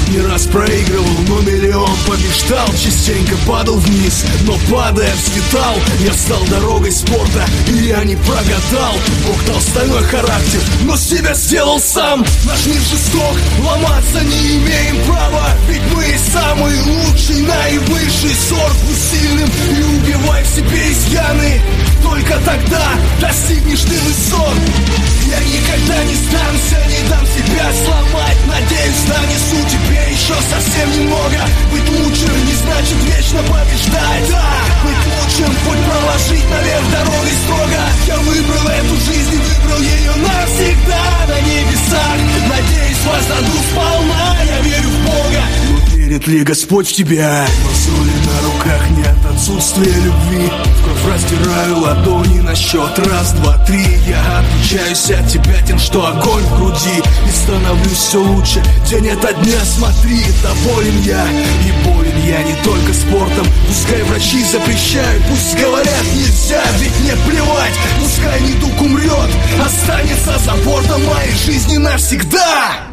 не раз проигрывал, но миллион побеждал. Частенько падал вниз, но падая взлетал. Я встал дорогой спорта, и я не прогадал. Бог дал стальной характер, но себя сделал сам. Наш мир жесток, ломаться не имеем права. Ведь мы самый лучший, наивысший сорт. Будь сильным и убивай в себе изъяны. Только тогда достигнешь ты высот. Я никогда не сдамся, не дам себя сломать. Надеюсь, донесу тебе еще совсем немного. Быть лучшим не значит вечно побеждать. Да, быть лучшим, путь проложить наверх дорогой строго. Я выбрал эту жизнь и выбрал ее навсегда. На небесах, надеюсь, воздаду сполна. Я верю в Бога. Верит ли Господь в тебя? Мозоли на руках нет отсутствия любви. В кровь раздираю ладони на счет раз, два, три. Я отличаюсь от тебя тем, что огонь в груди. И становлюсь все лучше день ото дня. Смотри, доволен я, и болен я не только спортом. Пускай врачи запрещают, пусть говорят нельзя. Ведь мне плевать, пускай недуг умрет, останется за бортом моей жизни навсегда.